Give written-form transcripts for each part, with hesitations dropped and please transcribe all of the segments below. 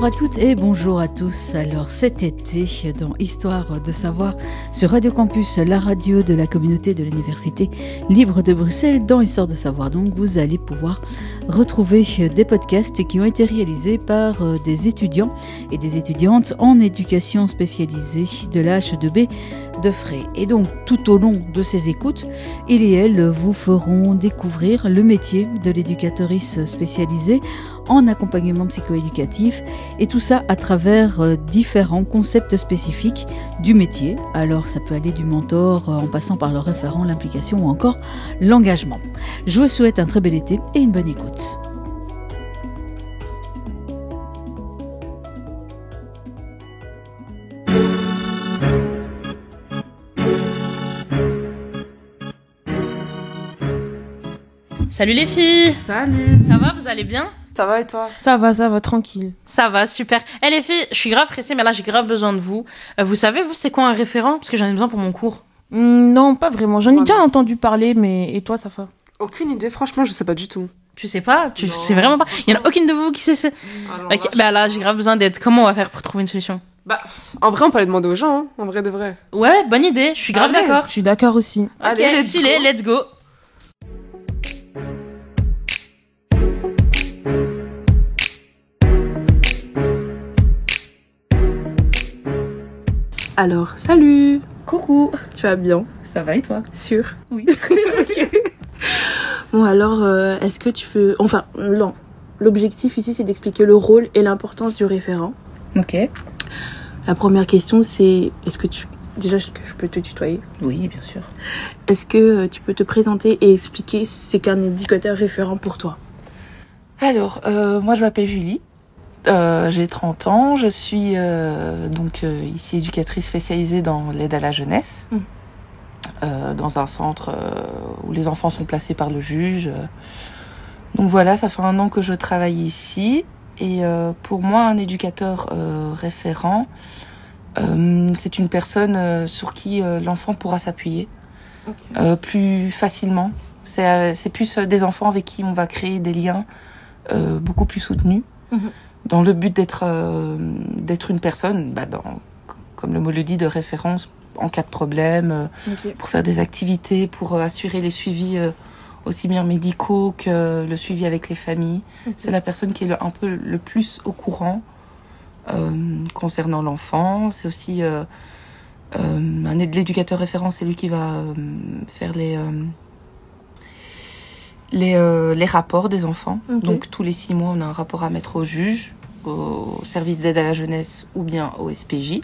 Bonjour à toutes et bonjour à tous. Alors cet été, dans Histoire de savoir, sur Radio Campus, la radio de la communauté de l'Université libre de Bruxelles, dans Histoire de savoir, donc vous allez pouvoir retrouver des podcasts qui ont été réalisés par des étudiants et des étudiantes en éducation spécialisée de la H2B de Fray. Et donc tout au long de ces écoutes, il et elle vous feront découvrir le métier de l'éducatrice spécialisée en accompagnement psychoéducatif, et tout ça à travers différents concepts spécifiques du métier. Alors ça peut aller du mentor en passant par le référent, l'implication ou encore l'engagement. Je vous souhaite un très bel été et une bonne écoute. Salut les filles. Salut. Ça va, vous allez bien? Ça va et toi? Ça va, tranquille. Ça va, super. Les filles, je suis grave pressée, mais là j'ai grave besoin de vous. Vous savez, vous, c'est quoi un référent? Parce que j'en ai besoin pour mon cours. Non, pas vraiment. J'en ai déjà entendu parler, mais... Et toi, Safa? Aucune idée, franchement, je sais pas du tout. Tu sais pas? Tu Non, sais vraiment pas? Il y en a aucune de vous qui sait. Ok, bah là, j'ai grave besoin d'aide. Comment on va faire pour trouver une solution? Bah, en vrai, on peut aller demander aux gens, hein, en vrai de vrai. Ouais, bonne idée, je suis grave Allez. d'accord. Je suis d'accord aussi. Allez, Ok, stylé, let's go. Alors, salut. Coucou. Tu vas bien? Ça va et toi? Sûr? Oui. Ok. Bon, alors, est-ce que tu peux... Enfin, non. L'objectif ici, c'est d'expliquer le rôle et l'importance du référent. Ok. La première question, c'est... Est-ce que tu... Déjà, est-ce que je peux te tutoyer? Oui, bien sûr. Est-ce que tu peux te présenter et expliquer c'est qu'un éducateur référent pour toi? Alors, moi je m'appelle Julie, j'ai 30 ans, je suis ici éducatrice spécialisée dans l'aide à la jeunesse, dans un centre où les enfants sont placés par le juge. Donc voilà, ça fait 1 an que je travaille ici, et pour moi un éducateur référent, c'est une personne sur qui l'enfant pourra s'appuyer plus facilement. C'est plus des enfants avec qui on va créer des liens beaucoup plus soutenus, dans le but d'être une personne, comme le mot le dit, de référence en cas de problème, pour faire des activités, pour assurer les suivis aussi bien médicaux que le suivi avec les familles. C'est la personne qui est un peu le plus au courant concernant l'enfant. C'est aussi l'éducateur référent, c'est lui qui va faire les rapports des enfants. Donc tous les 6 mois, on a un rapport à mettre au juge, au service d'aide à la jeunesse ou bien au SPJ.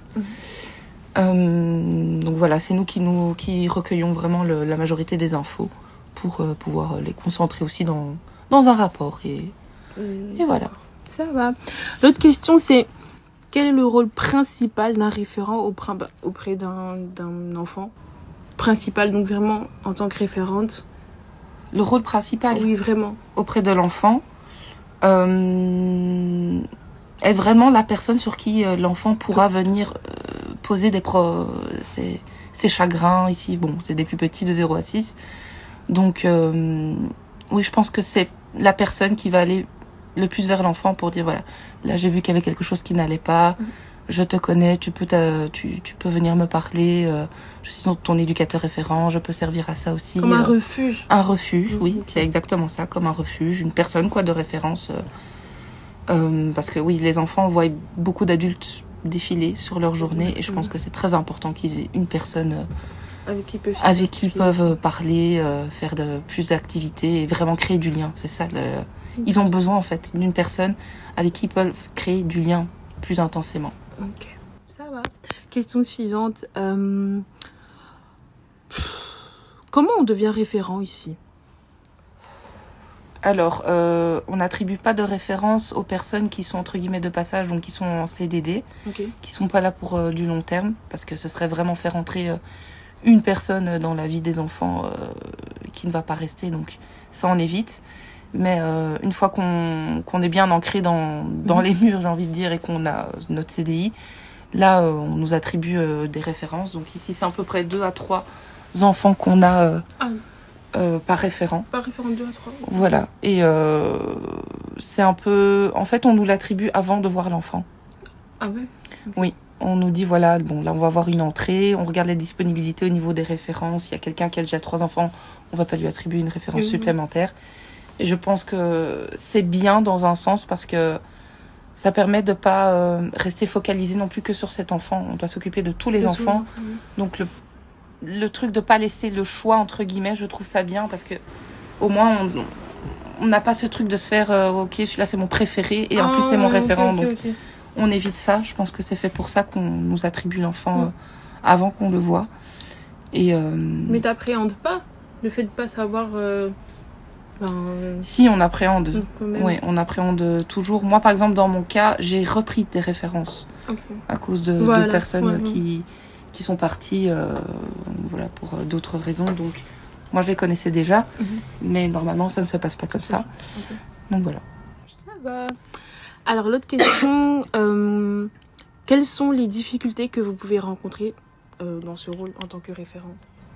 Donc voilà, c'est nous qui recueillons vraiment la majorité des infos pour pouvoir les concentrer aussi dans un rapport. Et voilà. Ça va. L'autre question, c'est quel est le rôle principal d'un référent auprès d'un enfant? Principal, donc vraiment en tant que référente. Le rôle principal, oui, vraiment, auprès de l'enfant, est vraiment la personne sur qui l'enfant pourra venir poser ses chagrins. Ici, bon, c'est des plus petits de 0 à 6. Donc, oui, je pense que c'est la personne qui va aller le plus vers l'enfant pour dire, voilà, là j'ai vu qu'il y avait quelque chose qui n'allait pas, je te connais, tu peux venir me parler, je suis ton éducateur référent, je peux servir à ça aussi. Comme un refuge. Un refuge, oui, c'est exactement ça, comme un refuge, une personne de référence. Parce que oui, les enfants voient beaucoup d'adultes défiler sur leur journée, et je pense que c'est très important qu'ils aient une personne avec qui ils peuvent parler, faire plus d'activités et vraiment créer du lien. C'est ça, ils ont besoin en fait d'une personne avec qui ils peuvent créer du lien plus intensément. Ok, ça va. Question suivante. Comment on devient référent ici? Alors, on n'attribue pas de référence aux personnes qui sont entre guillemets de passage, donc qui sont en CDD, qui sont pas là pour du long terme, parce que ce serait vraiment faire entrer une personne dans la vie des enfants qui ne va pas rester, donc ça on évite. Mais une fois qu'on est bien ancré dans les murs, j'ai envie de dire, et qu'on a notre CDI, là on nous attribue des références. Donc ici c'est à peu près 2 à 3 enfants qu'on a par référent. Par référent 2 à 3. Voilà. Et c'est un peu... En fait, on nous l'attribue avant de voir l'enfant. Ah ouais? Oui, on nous dit, voilà, bon, là, on va avoir une entrée, on regarde les disponibilités au niveau des références. Il y a quelqu'un qui a déjà 3 enfants, on va pas lui attribuer une référence supplémentaire. Et je pense que c'est bien dans un sens parce que ça permet de pas rester focalisé non plus que sur cet enfant. On doit s'occuper de tous les enfants. Donc, le truc de pas laisser le choix, entre guillemets, je trouve ça bien parce que au moins, on n'a pas ce truc de se faire ok, celui-là c'est mon préféré et en plus c'est mon référent. Donc on évite ça. Je pense que c'est fait pour ça qu'on nous attribue l'enfant avant qu'on le voit. Et mais t'appréhendes pas le fait de pas savoir si, on appréhende. Oui, on appréhende toujours. Moi par exemple dans mon cas, j'ai repris des références à cause de personnes qui sont parties voilà, pour d'autres raisons. Donc moi, je les connaissais déjà, mais normalement, ça ne se passe pas comme ça. Donc voilà. Ça va. Alors, l'autre question, quelles sont les difficultés que vous pouvez rencontrer dans ce rôle en tant que référent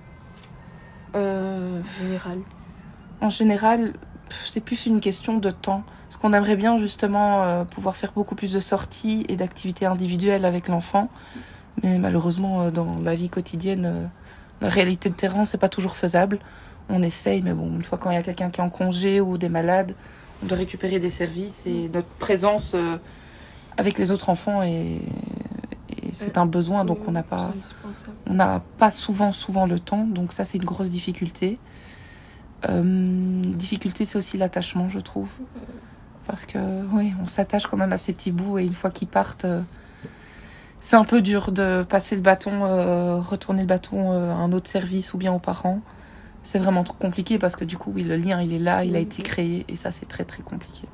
général? En général, c'est plus une question de temps. Parce qu'on aimerait bien justement pouvoir faire beaucoup plus de sorties et d'activités individuelles avec l'enfant. Mais malheureusement, dans la vie quotidienne... La réalité de terrain, c'est pas toujours faisable. On essaye, mais bon, une fois quand il y a quelqu'un qui est en congé ou des malades, on doit récupérer des services et notre présence avec les autres enfants c'est un besoin, donc on n'a pas souvent le temps, donc ça c'est une grosse difficulté. Difficulté, c'est aussi l'attachement, je trouve, parce que oui, on s'attache quand même à ces petits bouts et une fois qu'ils partent. C'est un peu dur de passer le bâton, retourner le bâton à un autre service ou bien aux parents. C'est vraiment trop compliqué parce que du coup, oui, le lien, il est là, il a été créé et ça, c'est très, très compliqué.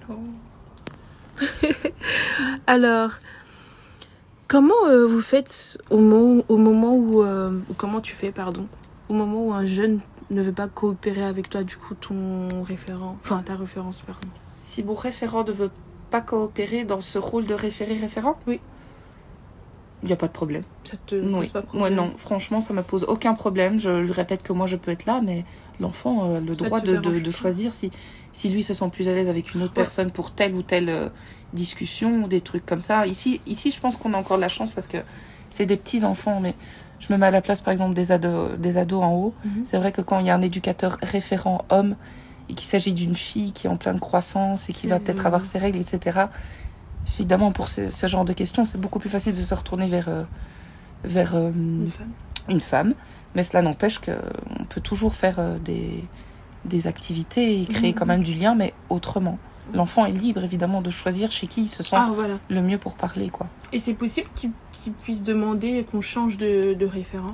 Alors, comment vous faites au moment où... comment tu fais, pardon, au moment où un jeune ne veut pas coopérer avec toi, du coup, ton référent... Enfin, ta référence, pardon. Si mon référent ne veut pas coopérer dans ce rôle de référent? Oui. Il n'y a pas de problème. Ça te pose pas de problème? Moi, non. Franchement, ça ne me pose aucun problème. Je lui répète que moi, je peux être là, mais l'enfant a le droit de choisir si lui se sent plus à l'aise avec une autre personne pour telle ou telle discussion ou des trucs comme ça. Ici, je pense qu'on a encore de la chance parce que c'est des petits enfants, mais je me mets à la place, par exemple, des ados en haut. C'est vrai que quand il y a un éducateur référent homme et qu'il s'agit d'une fille qui est en pleine croissance et qui va peut-être avoir ses règles, etc., évidemment, pour ce genre de questions, c'est beaucoup plus facile de se retourner vers une femme. Mais cela n'empêche qu'on peut toujours faire des activités et créer quand même du lien, mais autrement. L'enfant est libre, évidemment, de choisir chez qui il se sent le mieux pour parler, quoi. Et c'est possible qu'il puisse demander qu'on change de référent?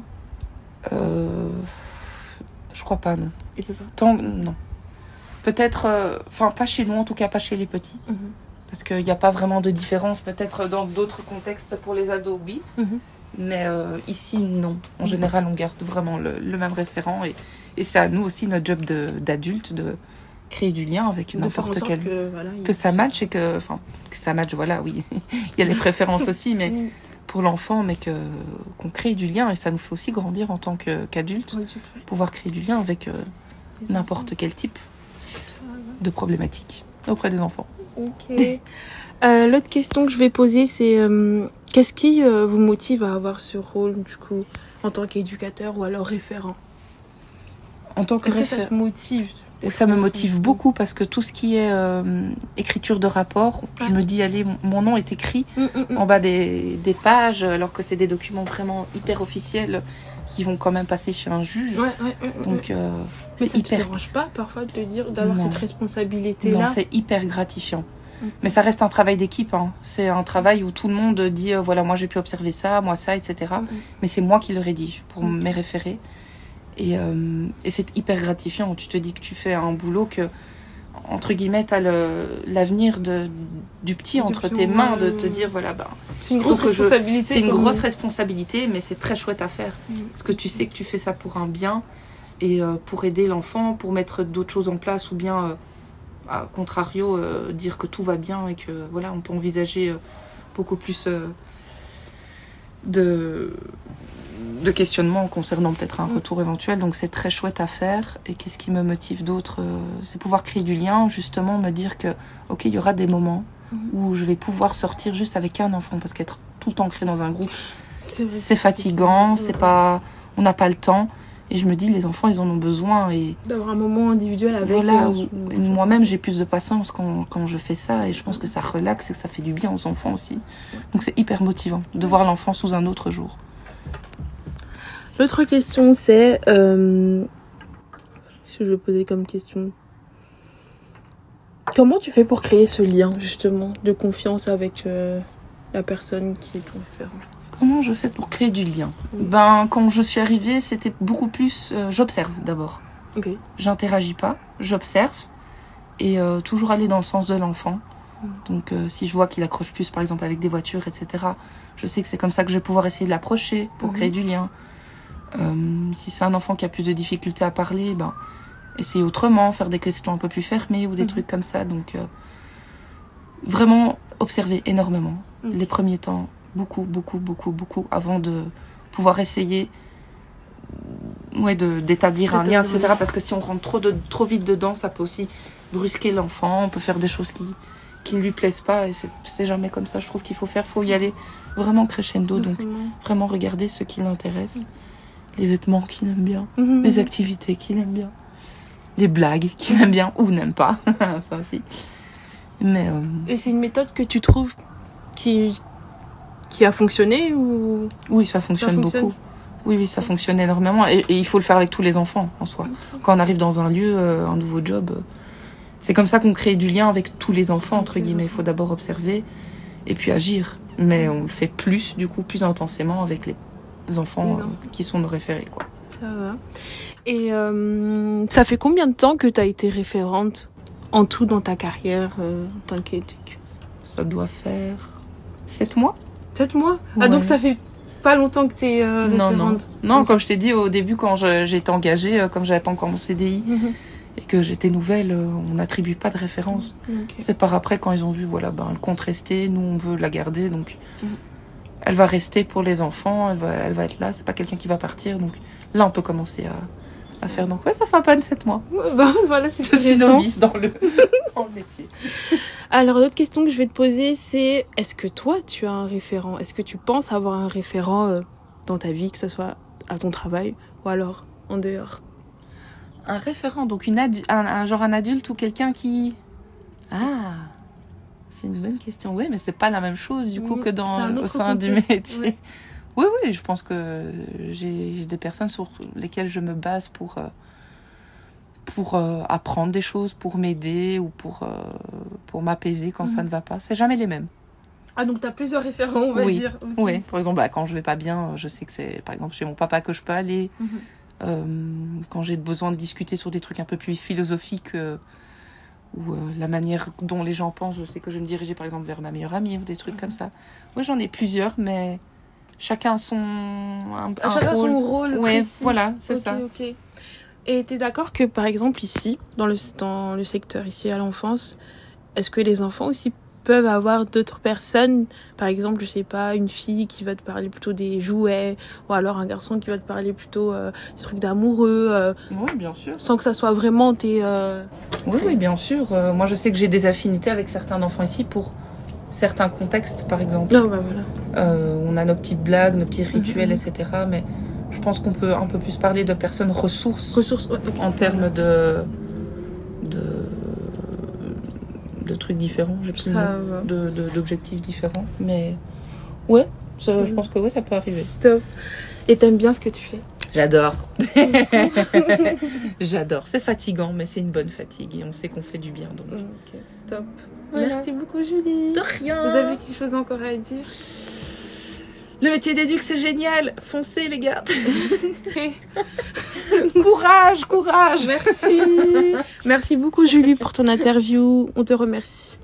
Je crois pas, non. Il peut pas? Non. Peut-être... Enfin, pas chez nous, en tout cas, pas chez les petits. Parce qu'il n'y a pas vraiment de différence. Peut-être dans d'autres contextes pour les ados, oui. Mais ici, non. En général, on garde vraiment le même référent. Et c'est à nous aussi, notre job d'adulte, de créer du lien avec n'importe quel... Que ça matche et que... Enfin, que ça matche, voilà, oui. Il y a les préférences aussi, mais pour l'enfant, mais qu'on crée du lien. Et ça nous fait aussi grandir en tant qu'adulte. Pouvoir créer du lien avec n'importe quel type de problématique auprès des enfants. Ok. L'autre question que je vais poser, c'est qu'est-ce qui vous motive à avoir ce rôle, du coup, en tant qu'éducateur ou alors référent? En tant que référent. Ça te motive? Ça me motive beaucoup parce que tout ce qui est écriture de rapport, je me dis, allez, mon nom est écrit en bas des pages, alors que c'est des documents vraiment hyper officiels qui vont quand même passer chez un juge. Donc, mais ça ne te dérange pas parfois de te dire d'avoir cette responsabilité-là? Non, c'est hyper gratifiant. Mais ça reste un travail d'équipe. Hein. C'est un travail où tout le monde dit, voilà, moi j'ai pu observer ça, moi ça, etc. Mais c'est moi qui le rédige pour mes référés. Et c'est hyper gratifiant. Tu te dis que tu fais un boulot que, entre guillemets, t'as l'avenir du petit entre tes mains, de te dire, voilà, c'est une grosse responsabilité. C'est une grosse responsabilité, mais c'est très chouette à faire. Parce que tu sais que tu fais ça pour un bien et pour aider l'enfant, pour mettre d'autres choses en place ou bien, à contrario, dire que tout va bien et que, voilà, on peut envisager beaucoup plus de questionnements concernant peut-être un retour éventuel. Donc c'est très chouette à faire. Et qu'est-ce qui me motive d'autre? C'est pouvoir créer du lien, justement, me dire que, ok, il y aura des moments où je vais pouvoir sortir juste avec un enfant, parce qu'être tout le temps ancré dans un groupe, c'est fatigant, c'est pas, on n'a pas le temps. Et je me dis, les enfants, ils en ont besoin. Et d'avoir un moment individuel avec voilà, moi-même, j'ai plus de patience quand je fais ça. Et je pense que ça relaxe et que ça fait du bien aux enfants aussi. Donc c'est hyper motivant de voir l'enfant sous un autre jour. L'autre question, c'est... Qu'est-ce que je vais poser comme question? Comment tu fais pour créer ce lien, justement, de confiance avec la personne qui est ton référent? Comment je fais pour créer du lien? Quand je suis arrivée, c'était beaucoup plus... j'observe d'abord. Ok. J'interagis pas, j'observe. Et toujours aller dans le sens de l'enfant. Donc si je vois qu'il accroche plus, par exemple, avec des voitures, etc., je sais que c'est comme ça que je vais pouvoir essayer de l'approcher pour créer du lien. Si c'est un enfant qui a plus de difficultés à parler, essayer autrement, faire des questions un peu plus fermées ou des trucs comme ça. Donc vraiment observer énormément. Les premiers temps, beaucoup, avant de pouvoir essayer d'établir un lien, etc. Parce que si on rentre trop vite dedans, ça peut aussi brusquer l'enfant, on peut faire des choses qui ne lui plaisent pas, et c'est jamais comme ça. Je trouve qu'il faut y aller vraiment crescendo, donc vraiment regarder ce qui l'intéresse, les vêtements qu'il aime bien, les activités qu'il aime bien, les blagues qu'il aime bien ou n'aime pas. Enfin, si. Mais, Et c'est une méthode que tu trouves qui a fonctionné ou... Oui, ça fonctionne beaucoup. Oui, ça fonctionne énormément. Et il faut le faire avec tous les enfants, en soi. Quand on arrive dans un lieu, un nouveau job, c'est comme ça qu'on crée du lien avec tous les enfants, entre guillemets. Il faut d'abord observer et puis agir. Mais on le fait plus intensément avec les enfants qui sont nos référés, quoi. Ça va. Et ça fait combien de temps que tu as été référente en tout dans ta carrière en tant qu'éduc? Ça doit faire 7 mois. 7 mois? Ouais. Ah, donc ça fait pas longtemps que tu es référente? Non, comme je t'ai dit au début, quand j'ai été engagée, comme j'avais pas encore mon CDI et que j'étais nouvelle, on n'attribue pas de référence. C'est par après, quand ils ont vu, elle compte rester, nous on veut la garder, donc elle va rester pour les enfants, elle va être là, c'est pas quelqu'un qui va partir, donc là on peut commencer à faire. Donc ça fait à peine 7 mois. Voilà, c'est je suis novice dans le métier. Alors l'autre question que je vais te poser, c'est est-ce que toi tu as un référent? Est-ce que tu penses avoir un référent dans ta vie, que ce soit à ton travail ou alors en dehors? Un référent, donc un adulte ou quelqu'un qui... Ah, c'est une bonne question. Oui, mais c'est pas la même chose du coup que au sein du métier. Oui, je pense que j'ai des personnes sur lesquelles je me base pour apprendre des choses, pour m'aider ou pour m'apaiser quand ça ne va pas. C'est jamais les mêmes. Ah, donc tu as plusieurs référents, on va dire. Okay. Oui, par exemple, quand je vais pas bien, je sais que c'est par exemple chez mon papa que je peux aller. Quand j'ai besoin de discuter sur des trucs un peu plus philosophiques ou la manière dont les gens pensent, je sais que je vais me diriger par exemple vers ma meilleure amie ou des trucs comme ça. Oui, j'en ai plusieurs, mais chacun son rôle précis. Voilà, c'est ça. Ok. Et tu es d'accord que par exemple ici, dans le secteur ici à l'enfance, est-ce que les enfants aussi peuvent avoir d'autres personnes, par exemple, je sais pas, une fille qui va te parler plutôt des jouets, ou alors un garçon qui va te parler plutôt des trucs d'amoureux. Oui, bien sûr. Sans que ça soit vraiment tes... Oui, bien sûr. Moi, je sais que j'ai des affinités avec certains enfants ici pour certains contextes, par exemple. Voilà. On a nos petites blagues, nos petits rituels, etc. Mais je pense qu'on peut un peu plus parler de personnes ressources en termes de trucs différents, d'objectifs différents. Mais ouais, je pense que ça peut arriver. Top. Et t'aimes bien ce que tu fais? J'adore. J'adore. C'est fatigant, mais c'est une bonne fatigue et on sait qu'on fait du bien. Donc. Okay. Top. Voilà. Merci beaucoup, Julie. De rien. Vous avez quelque chose encore à dire? Le métier d'éduc, c'est génial. Foncez, les gars. Courage. Merci. Merci beaucoup, Julie, pour ton interview. On te remercie.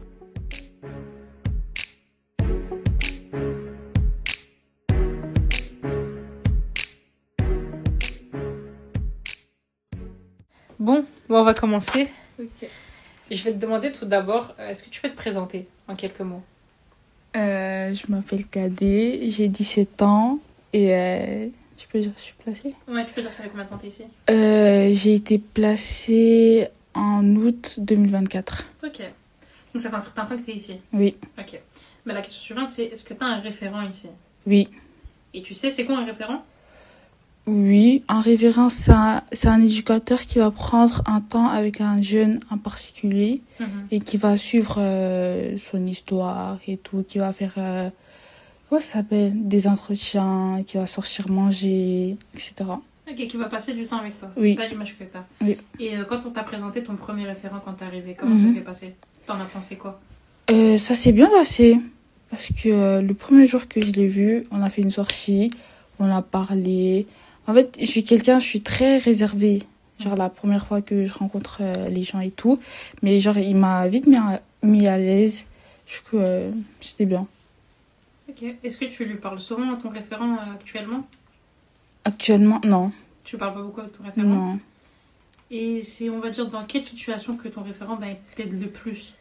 Bon, on va commencer. Ok. Je vais te demander tout d'abord, est-ce que tu peux te présenter en quelques mots? Je m'appelle Kadé, j'ai 17 ans et je Tu peux dire, je suis placée. Ouais, tu peux dire ça avec combien de temps t'es ici? J'ai été placée en août 2024. Ok. Donc ça fait un certain temps que t'es ici. Oui, Ok. Mais la question suivante, c'est est-ce que t'as un référent ici? oui. Et tu sais c'est quoi un référent? Oui, un référent, c'est un éducateur qui va prendre un temps avec un jeune en particulier et qui va suivre son histoire et tout, qui va faire, comment ça s'appelle, des entretiens, qui va sortir manger, etc. Ok, qui va passer du temps avec toi. Oui. C'est ça l'image que t'as. Oui. Et quand on t'a présenté ton premier référent quand t'es arrivé, comment ça s'est passé? T'en as pensé quoi? Ça s'est bien passé parce que le premier jour que je l'ai vu, on a fait une sortie, on a parlé. En fait, je suis très réservée. Genre, la première fois que je rencontre les gens et tout. Mais genre, il m'a vite mis à l'aise. Du coup, c'était bien. Ok. Est-ce que tu lui parles souvent à ton référent actuellement? Actuellement, non. Tu parles pas beaucoup avec ton référent? Non. Et c'est, on va dire, dans quelle situation que ton référent t'aide le plus?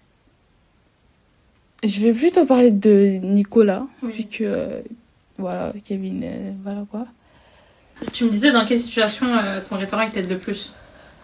Je vais plutôt parler de Nicolas. Oui. Vu que, voilà, Kevin, voilà quoi. Tu me disais dans quelle situation ton référent il t'aide le plus?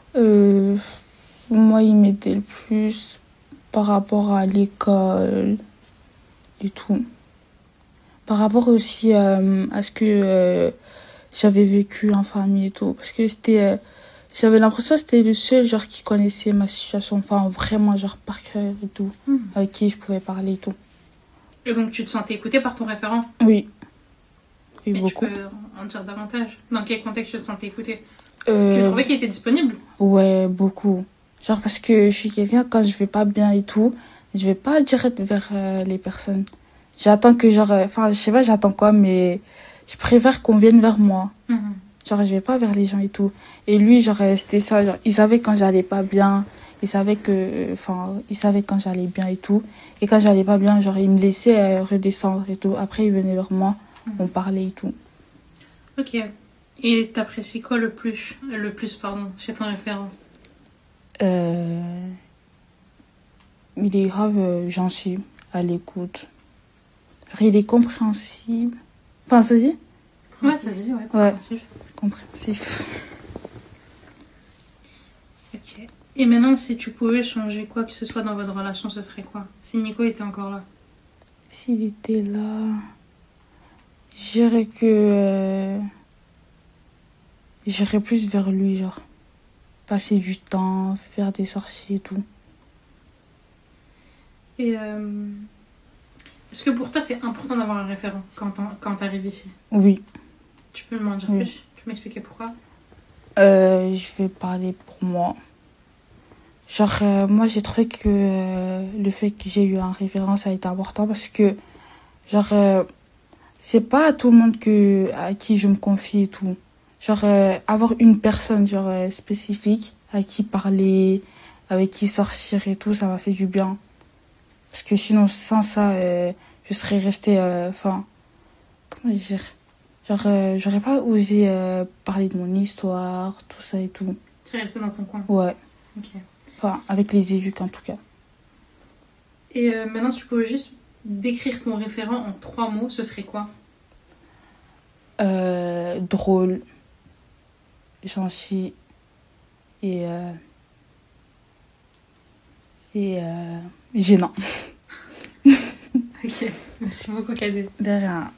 Moi, il m'aidait le plus par rapport à l'école et tout. Par rapport aussi à ce que j'avais vécu en famille et tout. Parce que j'avais l'impression que c'était le seul genre qui connaissait ma situation. Enfin, vraiment, genre par cœur et tout. Avec qui je pouvais parler et tout. Et donc tu te sentais écoutée par ton référent? Oui. Oui, Mais beaucoup. tu peux en dire davantage. Dans quel contexte tu te sentais écoutée? Tu trouvais qu'il était disponible? Ouais, beaucoup. Genre parce que je suis quelqu'un, quand je vais pas bien et tout, je vais pas direct vers les personnes. J'attends que genre... Enfin, je sais pas, j'attends quoi, mais je préfère qu'on vienne vers moi. Genre, je vais pas vers les gens et tout. Et lui, genre, c'était ça. Genre, il savait quand j'allais pas bien. Il savait il savait quand j'allais bien et tout. Et quand j'allais pas bien, genre, il me laissait redescendre et tout. Après, il venait vers moi. On parlait et tout. Ok. Et t'apprécies quoi le plus, chez ton référent? Il est grave gentil, à l'écoute. Genre, il est compréhensible. Enfin, ça dit? Ouais, ça se dit, ouais. Ouais. Compréhensif. Ok. Et maintenant, si tu pouvais changer quoi que ce soit dans votre relation, ce serait quoi? Si Nico était encore là? S'il était là... Je dirais que... j'irais plus vers lui, genre. Passer du temps, faire des sorties et tout. Et est-ce que pour toi, c'est important d'avoir un référent quand t'arrives ici? Oui. Tu peux m'en dire Oui. plus? Tu peux m'expliquer pourquoi? Je vais parler pour moi. Genre, moi, j'ai trouvé que le fait que j'ai eu un référent, ça a été important parce que, genre, c'est pas à tout le monde à qui je me confie et tout. Genre, avoir une personne, genre, spécifique, à qui parler, avec qui sortir et tout, ça m'a fait du bien. Parce que sinon, sans ça, je serais restée, comment dire? Genre, j'aurais pas osé parler de mon histoire, tout ça et tout. Tu es restée dans ton coin? Ouais. Ok. Enfin, avec les éduques en tout cas. Et maintenant, si tu pouvais juste décrire ton référent en 3 mots, ce serait quoi? Drôle, gentil et gênant. Ok, merci beaucoup, Kadé. De rien.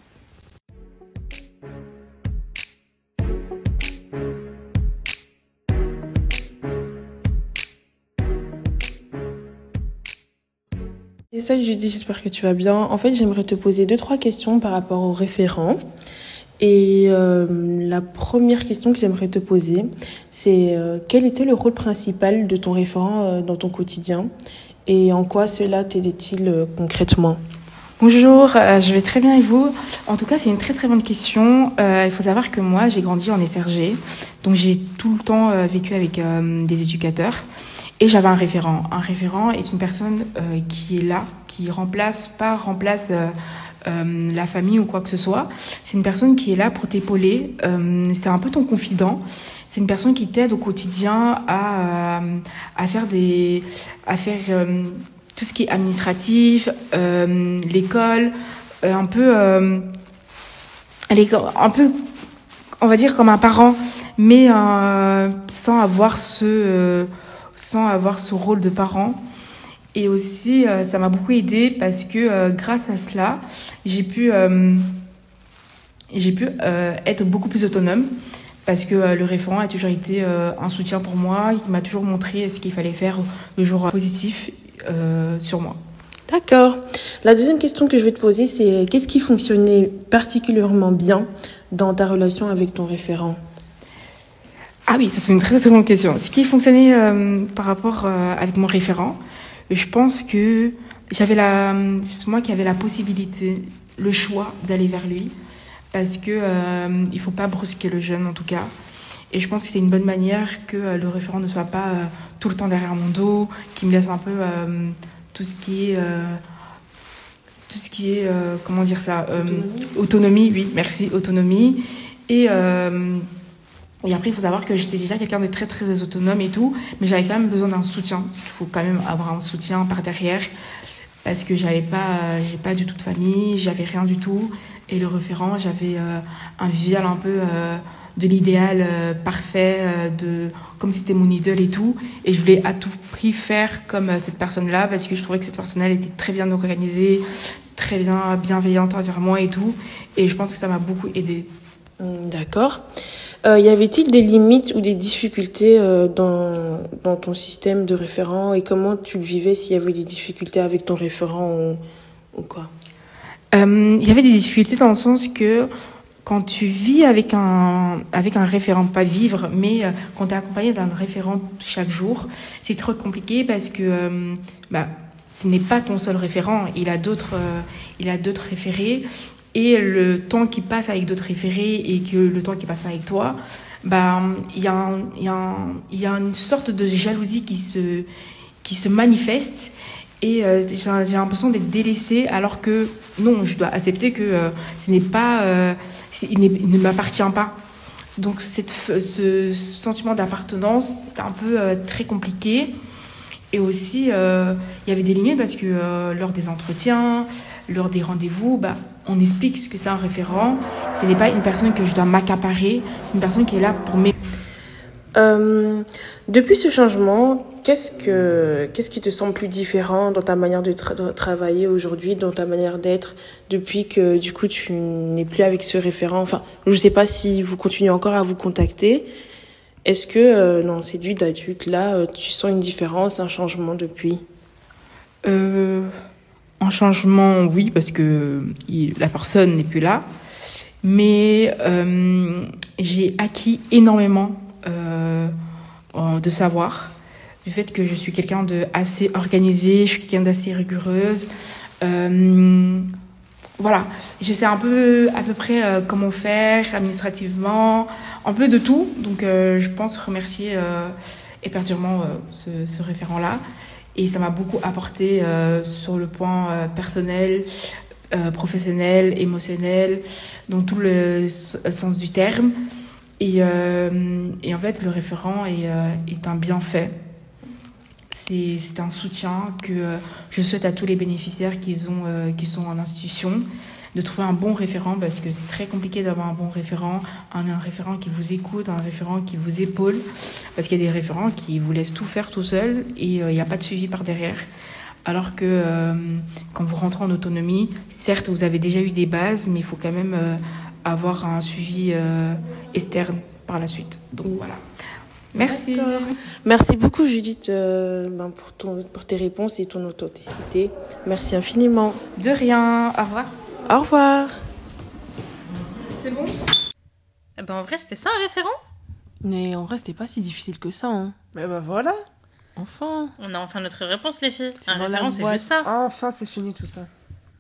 Et salut Judy, j'espère que tu vas bien. En fait, j'aimerais te poser 2-3 questions par rapport au référent. Et la première question que j'aimerais te poser, c'est quel était le rôle principal de ton référent dans ton quotidien et en quoi cela t'aidait-il concrètement? Bonjour, je vais très bien et vous? En tout cas, c'est une très très bonne question. Il faut savoir que moi, j'ai grandi en SRG, donc j'ai tout le temps vécu avec des éducateurs et j'avais un référent. Un référent est une personne qui est là, qui remplace la famille ou quoi que ce soit. C'est une personne qui est là pour t'épauler. C'est un peu ton confident. C'est une personne qui t'aide au quotidien à faire tout ce qui est administratif, l'école, un peu on va dire comme un parent, mais sans avoir ce rôle de parent. Et aussi, ça m'a beaucoup aidée parce que grâce à cela, j'ai pu être beaucoup plus autonome. Parce que le référent a toujours été un soutien pour moi, il m'a toujours montré ce qu'il fallait faire le jour positif sur moi. D'accord. La deuxième question que je vais te poser, c'est qu'est-ce qui fonctionnait particulièrement bien dans ta relation avec ton référent? Ah oui, ça c'est une très très bonne question. Ce qui fonctionnait par rapport avec mon référent, je pense que c'est moi qui avais la possibilité, le choix d'aller vers lui. Parce que il faut pas brusquer le jeune en tout cas, et je pense que c'est une bonne manière que le référent ne soit pas tout le temps derrière mon dos, qui me laisse un peu tout ce qui est comment dire ça, autonomie, oui, merci, autonomie. Et après il faut savoir que j'étais déjà quelqu'un de très très autonome et tout, mais j'avais quand même besoin d'un soutien, parce qu'il faut quand même avoir un soutien par derrière. Parce que j'ai pas du tout de famille, j'avais rien du tout. Et le référent, j'avais un visuel un peu de l'idéal parfait, comme si c'était mon idole et tout. Et je voulais à tout prix faire comme cette personne-là, parce que je trouvais que cette personne-là était très bien organisée, très bien bienveillante envers moi et tout. Et je pense que ça m'a beaucoup aidée. D'accord. Y avait-il des limites ou des difficultés dans ton système de référent, et comment tu le vivais s'il y avait des difficultés avec ton référent ou quoi? Il y avait des difficultés dans le sens que quand tu vis avec un référent, pas vivre, mais quand tu es accompagné d'un référent chaque jour, c'est trop compliqué parce que ce n'est pas ton seul référent, il a d'autres référés. Et le temps qui passe avec d'autres référés et que le temps qui passe pas avec toi, il y a une sorte de jalousie qui se manifeste, et j'ai l'impression d'être délaissée, alors que non, je dois accepter que il ne m'appartient pas. Donc ce sentiment d'appartenance, c'est un peu très compliqué. Et aussi, il y avait des limites parce que lors des entretiens, lors des rendez-vous, on explique ce que c'est un référent. Ce n'est pas une personne que je dois m'accaparer, c'est une personne qui est là pour m'aider. Depuis ce changement, qu'est-ce qui te semble plus différent dans ta manière de travailler aujourd'hui, dans ta manière d'être, depuis que du coup tu n'es plus avec ce référent? Enfin, je ne sais pas si vous continuez encore à vous contacter. Est-ce que, dans cette vie d'adulte, là, tu sens une différence, un changement depuis? Un changement, oui, parce que la personne n'est plus là. Mais j'ai acquis énormément de savoir. Du fait que je suis quelqu'un d'assez organisé, je suis quelqu'un d'assez rigoureuse. Voilà, je sais à peu près comment faire administrativement, un peu de tout. Donc je pense remercier éperdument ce référent-là. Et ça m'a beaucoup apporté sur le point personnel, professionnel, émotionnel, dans tout le sens du terme. Et en fait, le référent est un bienfait. C'est un soutien que je souhaite à tous les bénéficiaires qui sont en institution, de trouver un bon référent, parce que c'est très compliqué d'avoir un bon référent, un référent qui vous écoute, un référent qui vous épaule, parce qu'il y a des référents qui vous laissent tout faire tout seul et il n'y a pas de suivi par derrière. Alors que quand vous rentrez en autonomie, certes vous avez déjà eu des bases, mais il faut quand même avoir un suivi externe par la suite. Donc voilà. Merci. D'accord. Merci beaucoup Judith pour tes réponses et ton authenticité. Merci infiniment. De rien. Au revoir. Au revoir. C'est bon? En vrai, c'était ça un référent? Mais en vrai, c'était pas si difficile que ça. Hein. Voilà. Enfin. On a enfin notre réponse, les filles. C'est Un dans la référent, c'est boîte. juste ça. Enfin, c'est fini tout ça.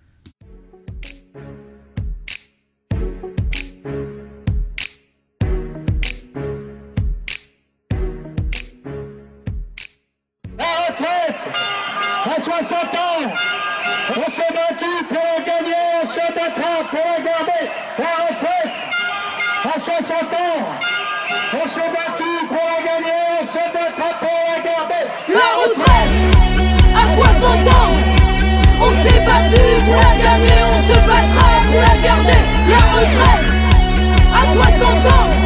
La retraite à 60 ans, on s'est battu pour la gagner, on se battra pour la garder. La retraite à 60 ans, on s'est battu pour la gagner, on se battra pour la garder. La retraite à 60 ans, on s'est battu pour la gagner, on se battra pour la garder. La retraite à 60 ans.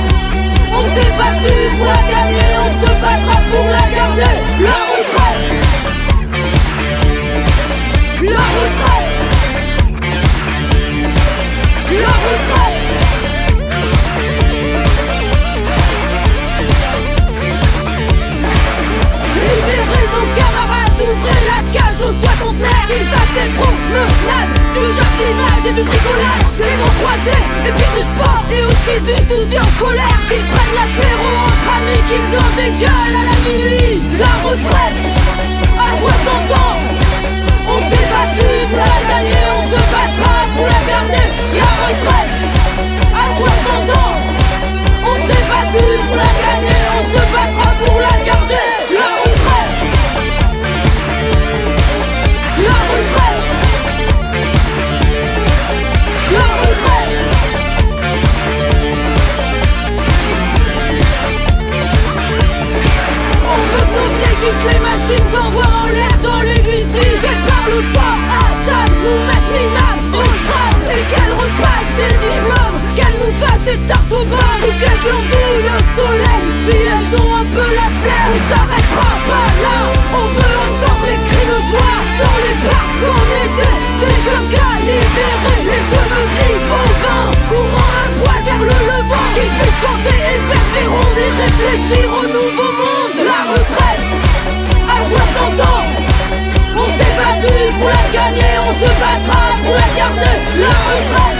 et du bricolage, des mots croisés, et puis du sport, et aussi du soutien scolaire. Qu'ils prennent l'apéro entre amis, qu'ils ont des gueules à la minuit. La retraite, à 60 ans, on s'est battu pour la gagner, on se battra pour la garder. La retraite, à 60 ans, on s'est battu pour la gagner, on se battra pour la garder. La retraite, la retraite, la retraite. On veut compter toutes les machines s'envoient en l'air dans les huissiers. Qu'elles parlent fort, attaquent, nous mettent minables au crâne. Et qu'elles repassent des diplômes, qu'elles nous fassent des tartes aux pommes, ou qu'elles glandouillent au soleil si elles ont un peu la flemme. On s'arrêtera pas là, on veut entendre les cris de joie dans les parcs en été. Des cocas libérés, les cheveux gris au vent, courant un poids vers le levant, qui fait chanter et faire des rondes et réfléchir au nouveau monde. La retraite, à 60 ans, on s'est battu pour la gagner, on se battra pour la garder. La retraite,